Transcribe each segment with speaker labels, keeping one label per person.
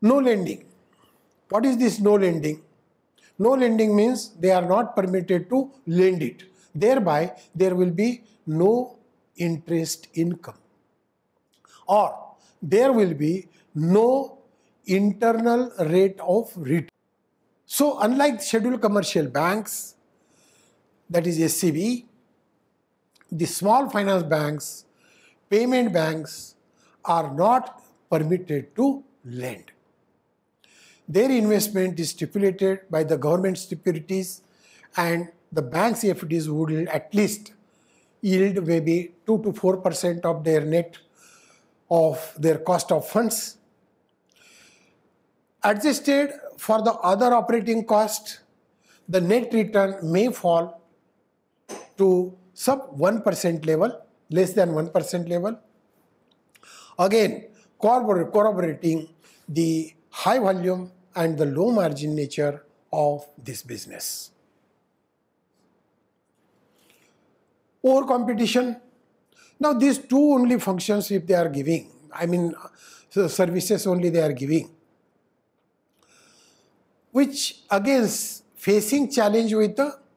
Speaker 1: No lending. What is this no lending? No lending means they are not permitted to lend it. Thereby, there will be no interest income, or there will be no internal rate of return. So, unlike scheduled commercial banks, that is SCB, the small finance banks, payment banks are not permitted to lend. Their investment is stipulated by the government securities, and the bank's FDs would at least yield maybe 2 to 4% of their net of their cost of funds. Adjusted for the other operating cost, the net return may fall to sub 1% level, less than 1% level. Again, corroborating the high volume and the low margin nature of this business. Over competition. Now these two only functions if they are giving, services only they are giving, which again facing challenge with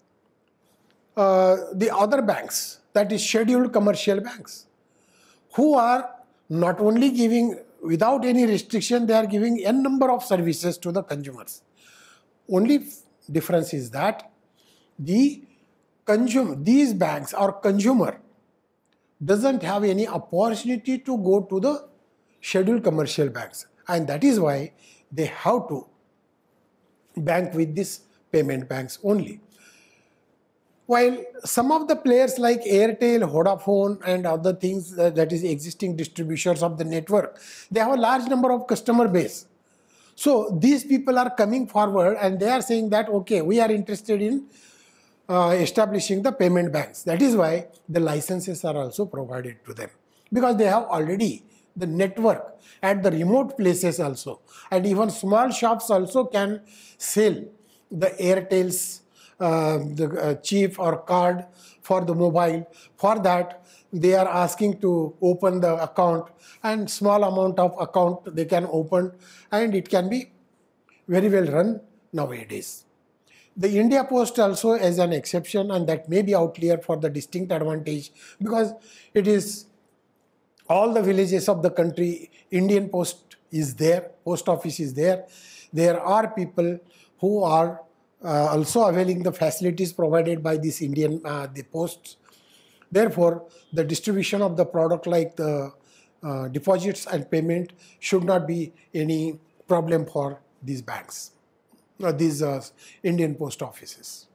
Speaker 1: the other banks, that is scheduled commercial banks, who are not only giving without any restriction, they are giving n number of services to the consumers. Only difference is that these banks or consumer doesn't have any opportunity to go to the scheduled commercial banks, and that is why they have to bank with these payment banks only. While some of the players like Airtel, Vodafone and other things, that is existing distributors of the network, they have a large number of customer base. So these people are coming forward and they are saying that, okay, we are interested in establishing the payment banks. That is why the licenses are also provided to them, because they have already the network at the remote places also. And even small shops also can sell the Airtel's the chip or card for the mobile. For that, they are asking to open the account, and small amount of account they can open, and it can be very well run nowadays. The India Post also is an exception, and that may be outlier for the distinct advantage, because it is all the villages of the country, Indian Post is there, post office is there. There are people who are also availing the facilities provided by this the posts. Therefore, the distribution of the product like the deposits and payment should not be any problem for these banks, these Indian post offices.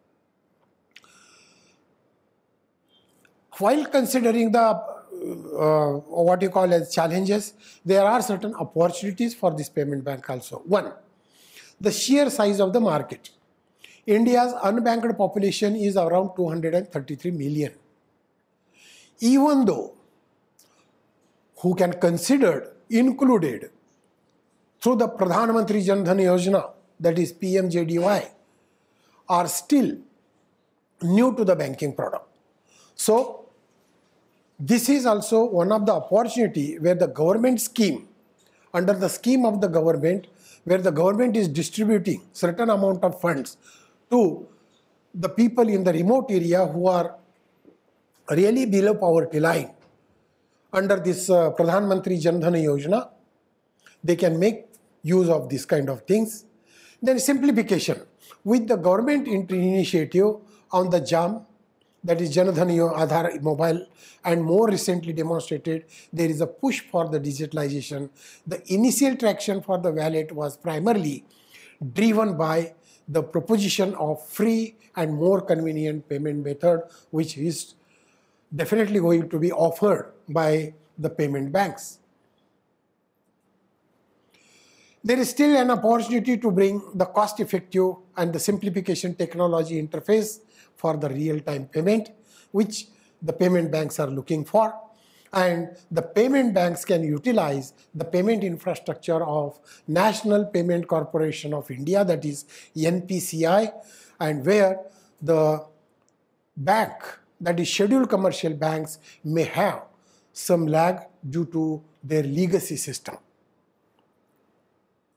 Speaker 1: While considering the what you call as challenges, there are certain opportunities for this payment bank also. One, the sheer size of the market. India's unbanked population is around 233 million. Even though who can consider included through the Pradhan Mantri Jan Dhan Yojana, that is PMJDY, are still new to the banking product. So this is also one of the opportunity where the government scheme, under the scheme of the government, where the government is distributing certain amount of funds to the people in the remote area who are really below poverty line. Under this Pradhan Mantri Jan Dhan Yojana, they can make use of this kind of things. Then simplification. With the government initiative on the JAM, that is Jan Dhan Aadhaar mobile, and more recently demonstrated, there is a push for the digitalization. The initial traction for the wallet was primarily driven by the proposition of free and more convenient payment method, which is definitely going to be offered by the payment banks. There is still an opportunity to bring the cost-effective and the simplification technology interface for the real-time payment, which the payment banks are looking for. And the payment banks can utilize the payment infrastructure of National Payment Corporation of India, that is NPCI, and where the bank, that is scheduled commercial banks, may have some lag due to their legacy system.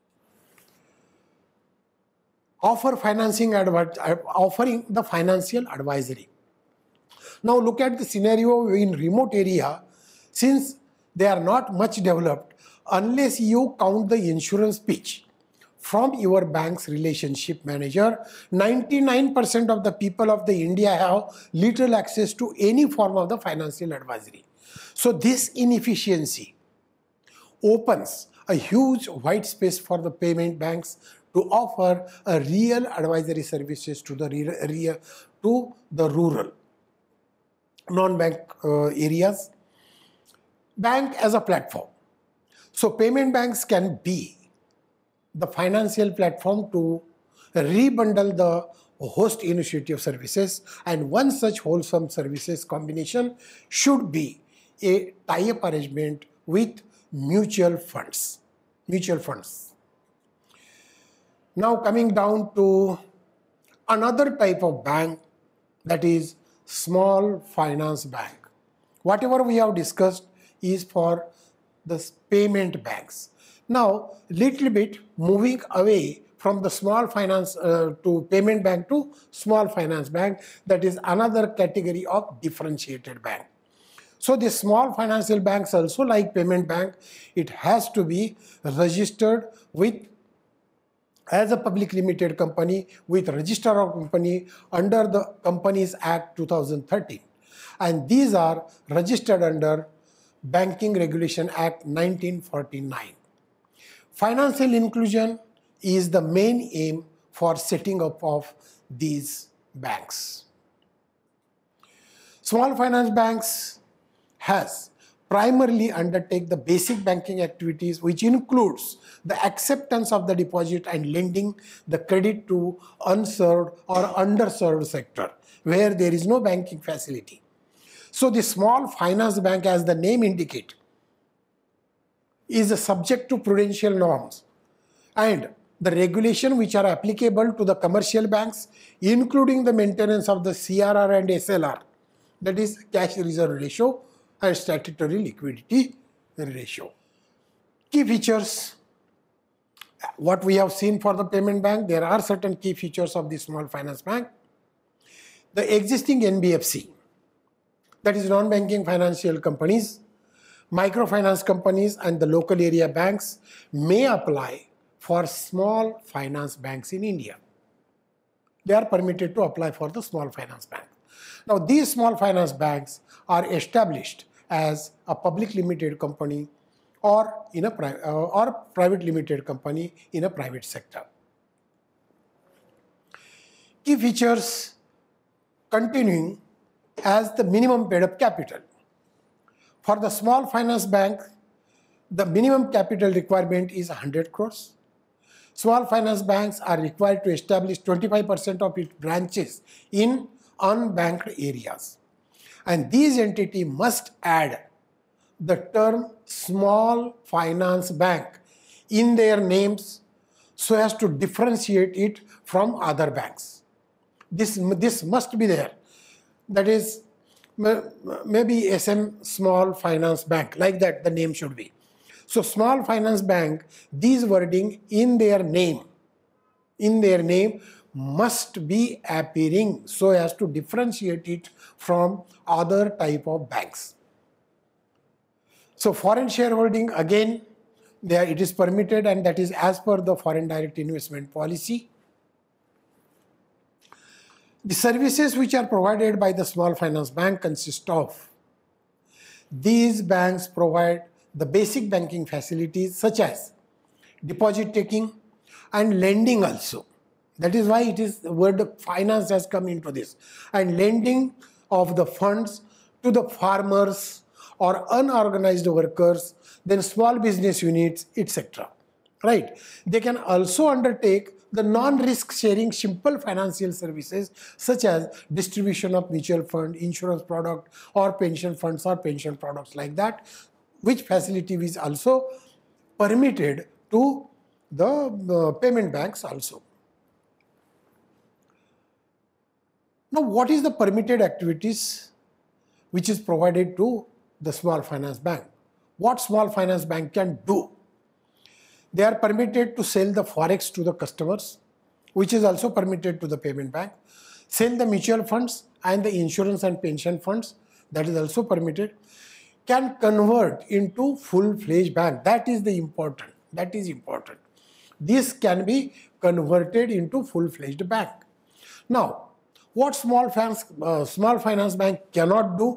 Speaker 1: offering the financial advisory. Now look at the scenario in remote area. Since they are not much developed, unless you count the insurance pitch from your bank's relationship manager, 99% of the people of the India have little access to any form of the financial advisory. So this inefficiency opens a huge white space for the payment banks to offer a real advisory services to the rural non-bank areas. Bank as a platform. So payment banks can be the financial platform to rebundle the host initiative services, and one such wholesome services combination should be a tie-up arrangement with mutual funds. Now coming down to another type of bank, that is small finance bank. Whatever we have discussed is for the payment banks. Now little bit moving away from the small finance to payment bank to small finance bank, that is another category of differentiated bank. So the small financial banks also, like payment bank, it has to be registered with as a public limited company with register of company under the Companies Act 2013, and these are registered under Banking Regulation Act 1949. Financial inclusion is the main aim for setting up of these banks. Small finance banks has primarily undertake the basic banking activities, which includes the acceptance of the deposit and lending the credit to unserved or underserved sector where there is no banking facility. So the small finance bank, as the name indicates, is subject to prudential norms and the regulation which are applicable to the commercial banks, including the maintenance of the CRR and SLR, that is cash reserve ratio and statutory liquidity ratio. Key features, what we have seen for the payment bank, there are certain key features of the small finance bank. The existing NBFC, that is non-banking financial companies, microfinance companies and the local area banks may apply for small finance banks in India. They are permitted to apply for the small finance bank. Now these small finance banks are established as a public limited company or in a private limited company in a private sector. Key features continuing as the minimum paid up capital. For the small finance bank, the minimum capital requirement is 100 crores. Small finance banks are required to establish 25% of its branches in unbanked areas. And these entities must add the term small finance bank in their names so as to differentiate it from other banks. This must be there. That is maybe SM Small Finance Bank, like that the name should be. So small finance bank, these wording in their name must be appearing so as to differentiate it from other type of banks. So foreign shareholding, again, there it is permitted, and that is as per the foreign direct investment policy. The services which are provided by the small finance bank consist of, these banks provide the basic banking facilities such as deposit taking and lending also. That is why it is the word finance has come into this, and lending of the funds to the farmers or unorganized workers, then small business units, etc. Right? They can also undertake the non-risk sharing simple financial services such as distribution of mutual fund, insurance product, or pension funds or pension products like that, which facility is also permitted to the payment banks also. Now, what is the permitted activities which is provided to the small finance bank? What small finance bank can do? They are permitted to sell the forex to the customers, which is also permitted to the payment bank. Same the mutual funds and the insurance and pension funds, that is also permitted, can convert into full-fledged bank. That is the important. That is important. This can be converted into full-fledged bank. Now, what small finance bank cannot do?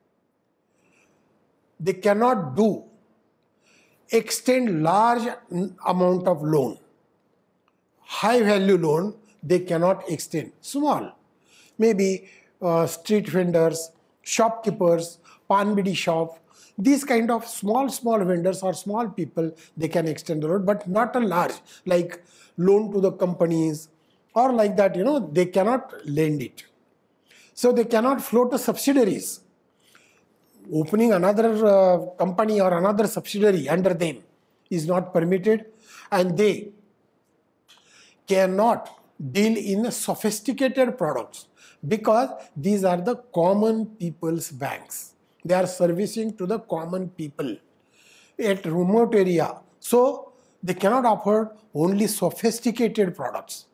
Speaker 1: They cannot do extend large amount of loan. High value loan they cannot extend. Small, maybe street vendors, shopkeepers, pan bidi shop, these kind of small vendors or small people, they can extend the loan, but not a large, like loan to the companies or like that, they cannot lend it. So they cannot float to subsidiaries. Opening another company or another subsidiary under them is not permitted, and they cannot deal in sophisticated products because these are the common people's banks. They are servicing to the common people at remote area. So they cannot offer only sophisticated products.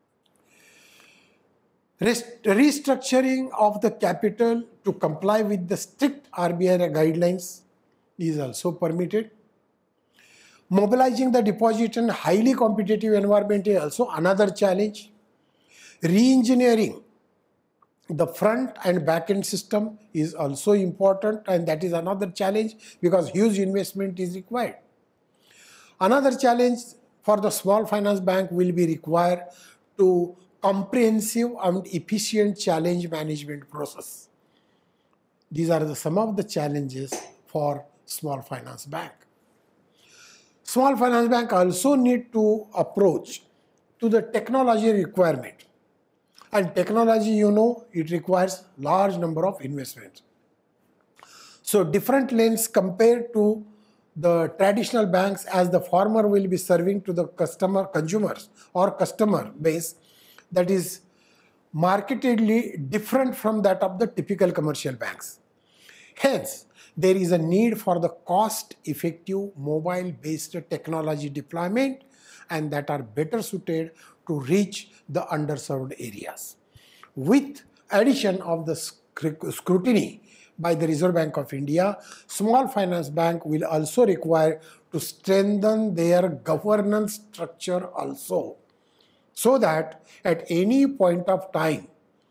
Speaker 1: Restructuring of the capital to comply with the strict RBI guidelines is also permitted. Mobilizing the deposit in highly competitive environment is also another challenge. Re-engineering the front and back end system is also important, and that is another challenge because huge investment is required. Another challenge for the small finance bank will be required to comprehensive and efficient challenge management process. These are some of the challenges for small finance bank. Small finance bank also need to approach to the technology requirement. And technology, it requires large number of investments. So different lanes compared to the traditional banks, as the former will be serving to the consumers or customer base that is markedly different from that of the typical commercial banks. Hence, there is a need for the cost-effective mobile-based technology deployment and that are better suited to reach the underserved areas. With addition of the scrutiny by the Reserve Bank of India, small finance bank will also require to strengthen their governance structure also, so that at any point of time,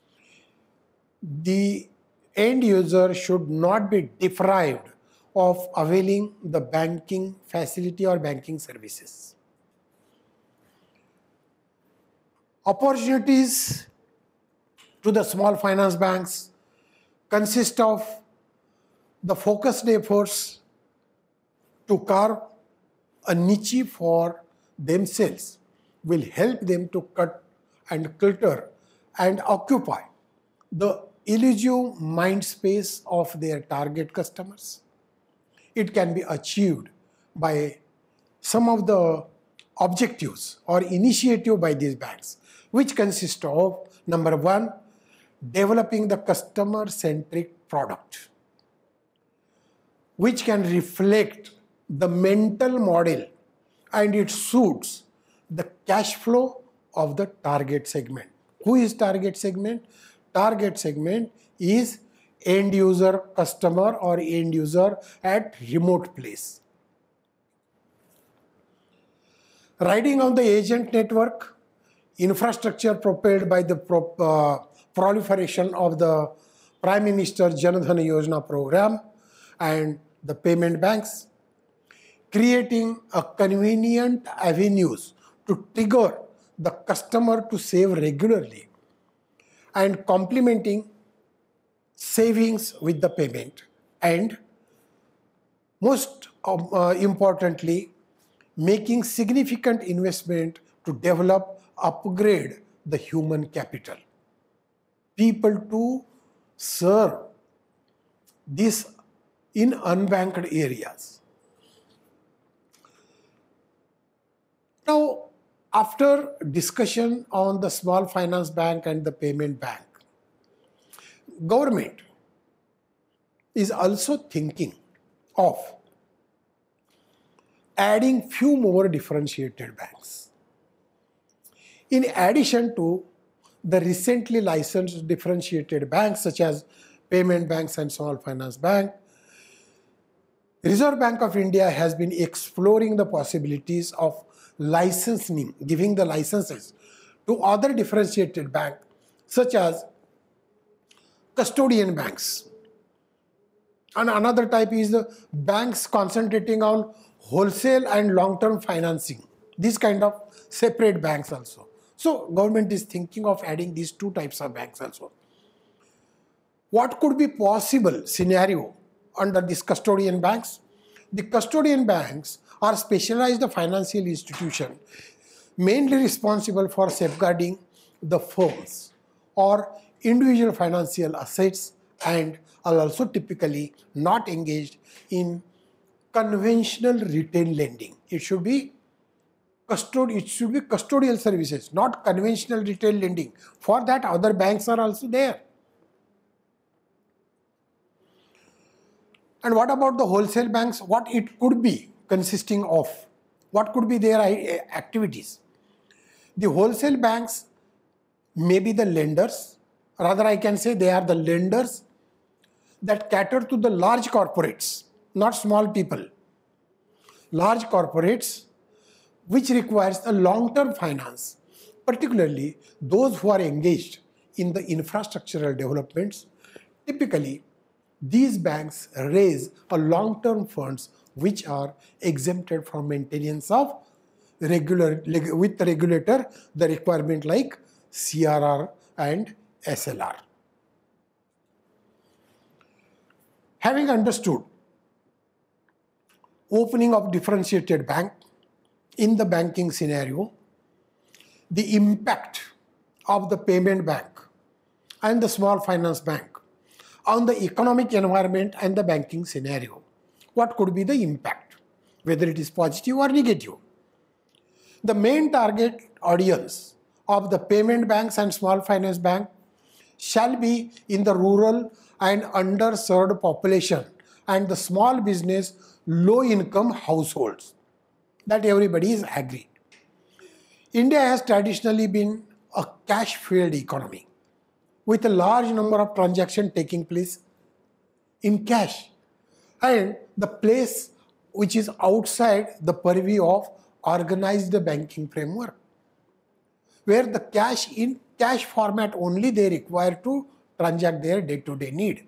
Speaker 1: the end user should not be deprived of availing the banking facility or banking services. Opportunities to the small finance banks consist of the focused efforts to carve a niche for themselves, will help them to cut and clutter and occupy the elusive mind space of their target customers. It can be achieved by some of the objectives or initiative by these banks, which consist of, number one, developing the customer-centric product, which can reflect the mental model and it suits the cash flow of the target segment. Who is target segment? Target segment is end user customer or end user at remote place. Riding on the agent network, infrastructure propelled by the proliferation of the Prime Minister Jan Dhan Yojana program and the payment banks, creating a convenient avenues to trigger the customer to save regularly and complementing savings with the payment, and most importantly, making significant investment to develop, upgrade the human capital. People to serve this in unbanked areas. Now, after discussion on the small finance bank and the payment bank, government is also thinking of adding few more differentiated banks. In addition to the recently licensed differentiated banks such as payment banks and small finance bank, Reserve Bank of India has been exploring the possibilities of licensing, giving the licenses to other differentiated banks such as custodian banks. And another type is the banks concentrating on wholesale and long-term financing. These kind of separate banks also. So government is thinking of adding these two types of banks also. What could be possible scenario under these custodian banks? The custodian banks are specialized financial institutions mainly responsible for safeguarding the firms or individual financial assets and are also typically not engaged in conventional retail lending. It should be custodial services, not conventional retail lending. For that, other banks are also there. And what about the wholesale banks? What it could be consisting of? What could be their activities? The wholesale banks may be the lenders. Rather, I can say they are the lenders that cater to the large corporates, not small people. Large corporates which requires a long-term finance, particularly those who are engaged in the infrastructural developments. Typically, these banks raise a long-term funds which are exempted from maintenance of with the regulator, the requirement like CRR and SLR. Having understood opening of differentiated bank in the banking scenario, the impact of the payment bank and the small finance bank on the economic environment and the banking scenario. What could be the impact, whether it is positive or negative? The main target audience of the payment banks and small finance bank shall be in the rural and underserved population and the small business low income households. That everybody is agreed. India has traditionally been a cash-filled economy with a large number of transactions taking place in cash, and the place which is outside the purview of organized banking framework, where the cash in cash format only they require to transact their day-to-day need.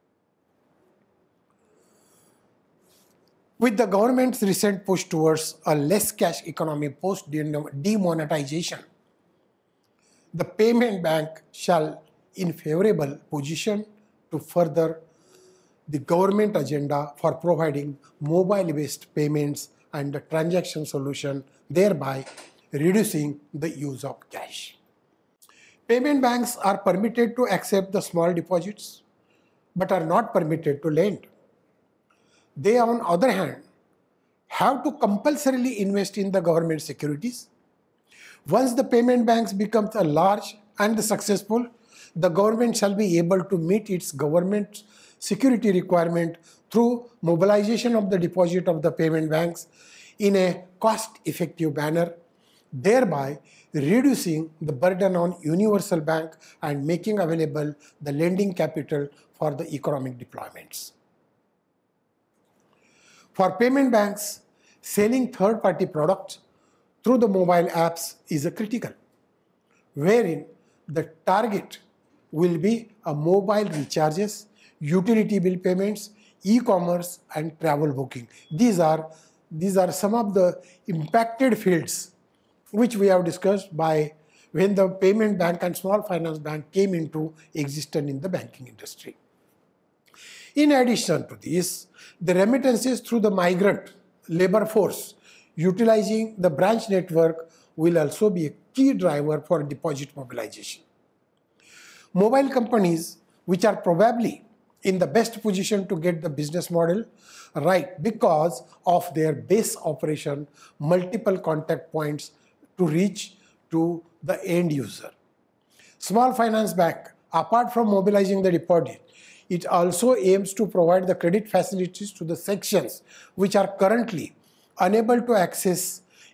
Speaker 1: With the government's recent push towards a less cash economy post demonetization, the payment bank shall in favorable position to further the government agenda for providing mobile-based payments and the transaction solution, thereby reducing the use of cash. Payment banks are permitted to accept the small deposits, but are not permitted to lend. They, on the other hand, have to compulsorily invest in the government securities. Once the payment banks become large and successful, the government shall be able to meet its government security requirement through mobilization of the deposit of the payment banks in a cost-effective manner, thereby reducing the burden on universal bank and making available the lending capital for the economic deployments. For payment banks, selling third-party products through the mobile apps is critical, wherein the target will be a mobile recharges, utility bill payments, e-commerce and travel booking. These are some of the impacted fields which we have discussed by when the payment bank and small finance bank came into existence in the banking industry. In addition to this, the remittances through the migrant labor force utilizing the branch network will also be a key driver for deposit mobilization. Mobile companies, which are probably in the best position to get the business model right because of their base operation, multiple contact points to reach to the end user. Small finance bank, apart from mobilizing the deposit, it also aims to provide the credit facilities to the sections which are currently unable to access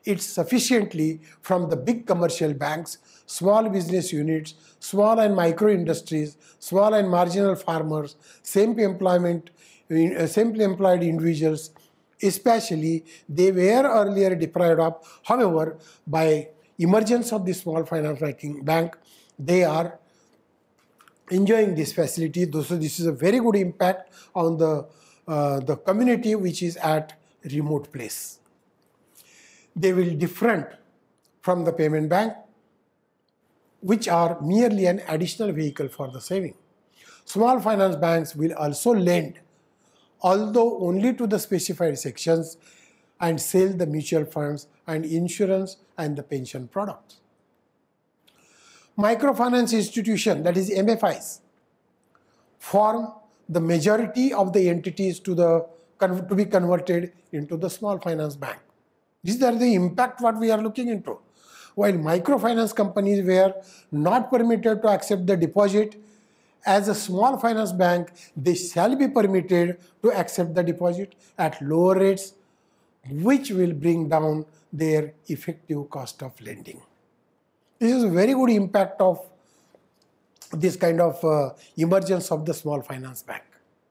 Speaker 1: it sufficiently from the big commercial banks, small business units, small and micro industries, small and marginal farmers, simply employed individuals, especially they were earlier deprived of. However, by emergence of the small finance bank, they are enjoying this facility. So this is a very good impact on the community which is at remote place. They will different from the payment bank, which are merely an additional vehicle for the saving. Small finance banks will also lend, although only to the specified sections, and sell the mutual funds and insurance and the pension products. Microfinance institution, that is MFIs, form the majority of the entities to be converted into the small finance bank. These are the impact what we are looking into. While microfinance companies were not permitted to accept the deposit, as a small finance bank, they shall be permitted to accept the deposit at lower rates, which will bring down their effective cost of lending. This is a very good impact of this kind of emergence of the small finance bank.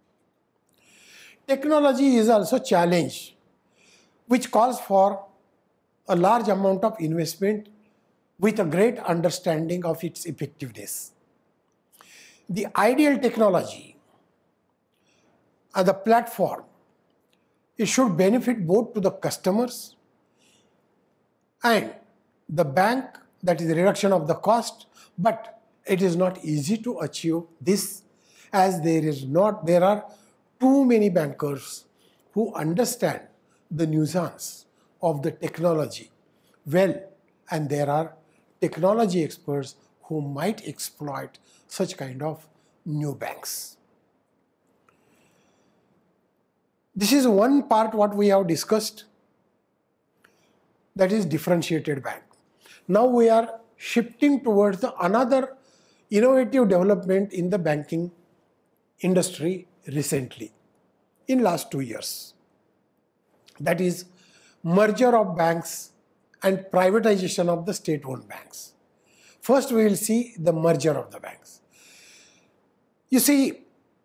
Speaker 1: Technology is also a challenge, which calls for a large amount of investment with a great understanding of its effectiveness. The ideal technology and the platform, it should benefit both to the customers and the bank, that is the reduction of the cost, but it is not easy to achieve this, as there are too many bankers who understand the nuisance of the technology well, and there are technology experts who might exploit such kind of new banks. This is one part what we have discussed, that is differentiated bank. Now we are shifting towards another innovative development in the banking industry recently, in last 2 years. That is merger of banks and privatization of the state-owned banks. First, we will see the merger of the banks. You see,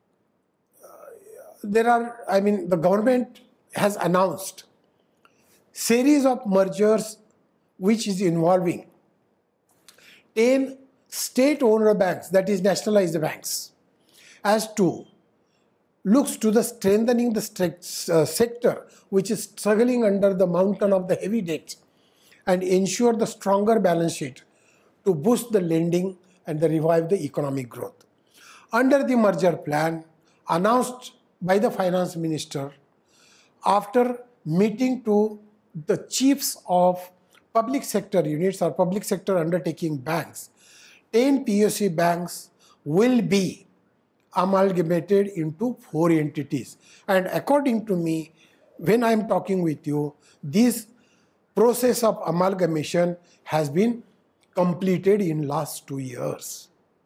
Speaker 1: the government has announced series of mergers which is involving 10 state-owned banks, that is nationalized banks, as to looks to the strengthening the sector which is struggling under the mountain of the heavy debt, and ensure the stronger balance sheet to boost the lending and revive the economic growth. Under the merger plan announced by the finance minister after meeting to the chiefs of public sector units or public sector undertaking banks, 10 PSU banks will be amalgamated into 4 entities. And according to me, when I am talking with you, this process of amalgamation has been completed in last 2 years.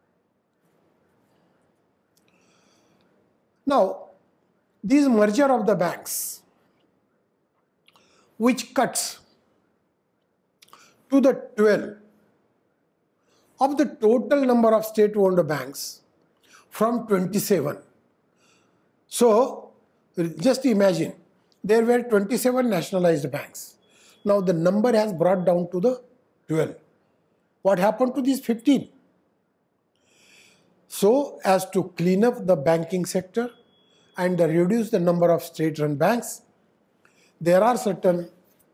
Speaker 1: Now, this merger of the banks, which cuts to the 12 of the total number of state-owned banks from 27. So, just imagine, there were 27 nationalized banks. Now, the number has brought down to the 12. What happened to these 15? So, as to clean up the banking sector and reduce the number of state-run banks, there are certain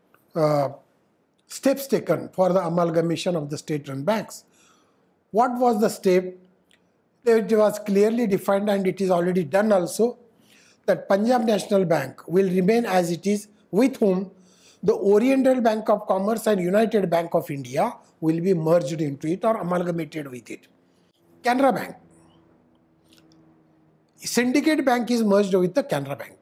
Speaker 1: steps taken for the amalgamation of the state-run banks. What was the step? It was clearly defined, and it is already done also, that Punjab National Bank will remain as it is, with whom the Oriental Bank of Commerce and United Bank of India will be merged into it or amalgamated with it. Canara Bank. Syndicate Bank is merged with the Canara Bank.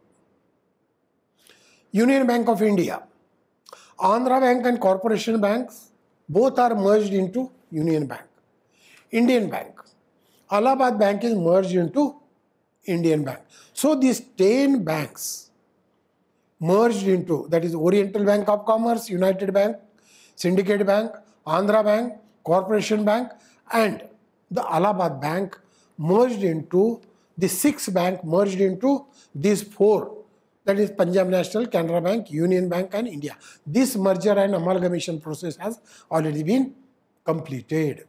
Speaker 1: Union Bank of India. Andhra Bank and Corporation Banks, both are merged into Union Bank. Indian Bank. Allahabad Bank is merged into Indian Bank. So these 10 banks merged into, that is Oriental Bank of Commerce, United Bank, Syndicate Bank, Andhra Bank, Corporation Bank, and the Allahabad Bank merged into, the sixth bank merged into these four, that is Punjab National, Canara Bank, Union Bank and India. This merger and amalgamation process has already been completed.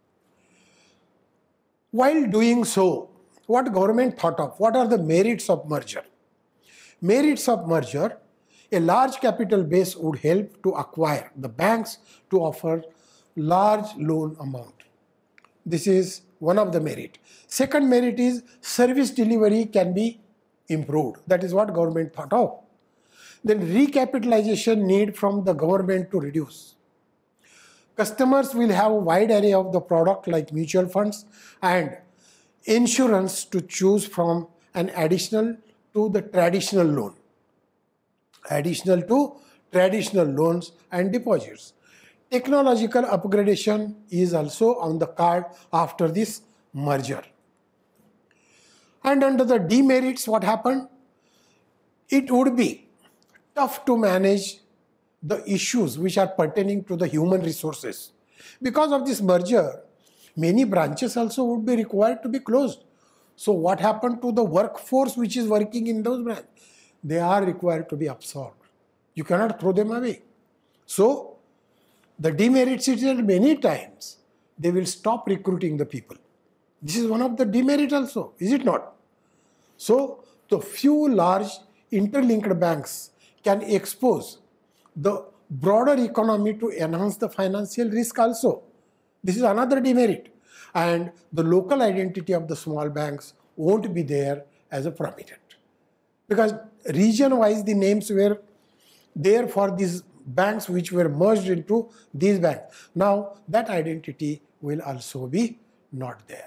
Speaker 1: While doing so, what government thought of? What are the merits of merger? Merits of merger: a large capital base would help to acquire the banks to offer large loan amount. This is one of the merit. Second merit is service delivery can be improved. That is what government thought of. Then recapitalization need from the government to reduce. Customers will have a wide array of the product like mutual funds and insurance to choose from, an additional to the traditional loan. Additional to traditional loans and deposits. Technological upgradation is also on the card after this merger. And under the demerits, what happened? It would be tough to manage the issues which are pertaining to the human resources. Because of this merger, many branches also would be required to be closed. So what happened to the workforce which is working in those branches? They are required to be absorbed. You cannot throw them away. So the demerits is that many times they will stop recruiting the people. This is one of the demerits also, is it not? So the few large interlinked banks can expose the broader economy to enhance the financial risk also. This is another demerit. And the local identity of the small banks won't be there as a prominent. Because region-wise the names were there for these banks which were merged into these banks. Now that identity will also be not there.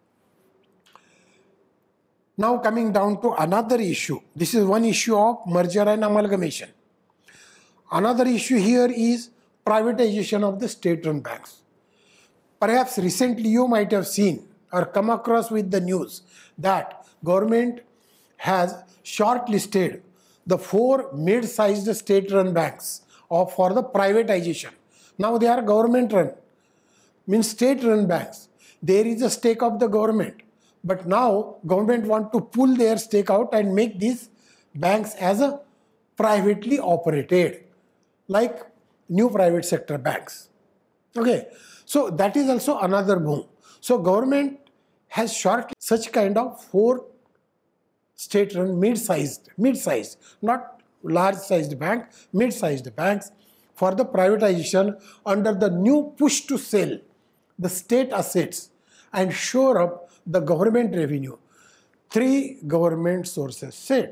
Speaker 1: Now coming down to another issue. This is one issue of merger and amalgamation. Another issue here is privatization of the state-run banks. Perhaps recently you might have seen or come across with the news that government has shortlisted the 4 mid-sized state-run banks for the privatization. Now they are government-run, means state-run banks. There is a stake of the government, but now government want to pull their stake out and make these banks as a privately operated, like new private sector banks. Okay, so that is also another move. So government has shortlisted such kind of 4 state-run mid-sized, not large-sized bank, mid-sized banks for the privatization under the new push to sell the state assets and shore up the government revenue. 3 government sources said.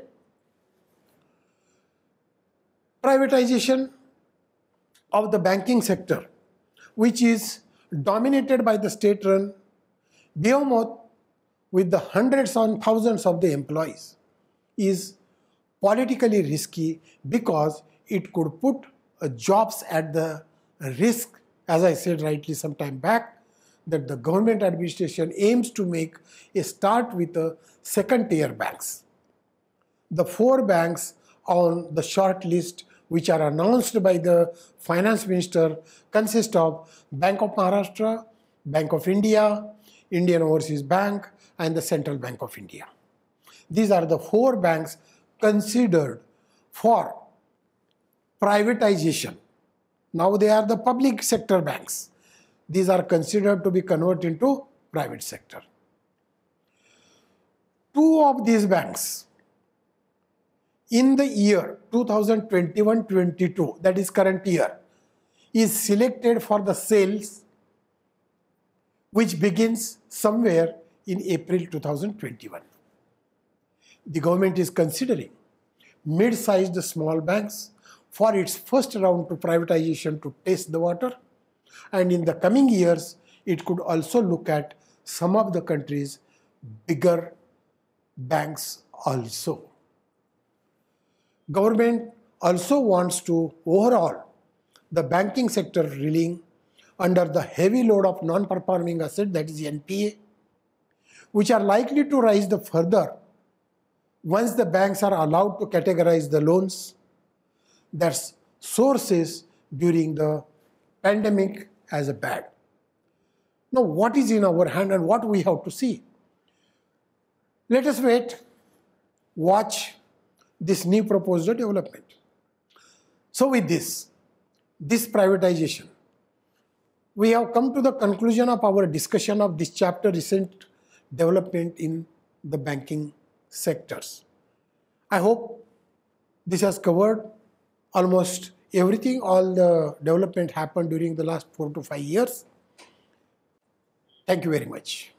Speaker 1: Privatization of the banking sector, which is dominated by the state-run behemoth with the hundreds and thousands of the employees, is politically risky because it could put jobs at the risk, as I said rightly some time back, that the government administration aims to make a start with the second-tier banks. The 4 banks on the short list which are announced by the finance minister consist of Bank of Maharashtra, Bank of India, Indian Overseas Bank and the Central Bank of India. These are the 4 banks considered for privatization. Now they are the public sector banks. These are considered to be converted into private sector. 2 of these banks in the year 2021-22, that is current year, is selected for the sales which begins somewhere in April 2021. The government is considering mid-sized small banks for its first round to privatization to test the water, and in the coming years it could also look at some of the country's bigger banks also. Government also wants to overhaul the banking sector reeling under the heavy load of non-performing assets, that is NPA, which are likely to rise the further once the banks are allowed to categorize the loans that sources during the pandemic as a bad. Now, what is in our hand and what we have to see? Let us wait, watch this new proposed development. So with this privatization, we have come to the conclusion of our discussion of this chapter, recent development in the banking sectors. I hope this has covered almost everything, all the development happened during the last 4 to 5 years. Thank you very much.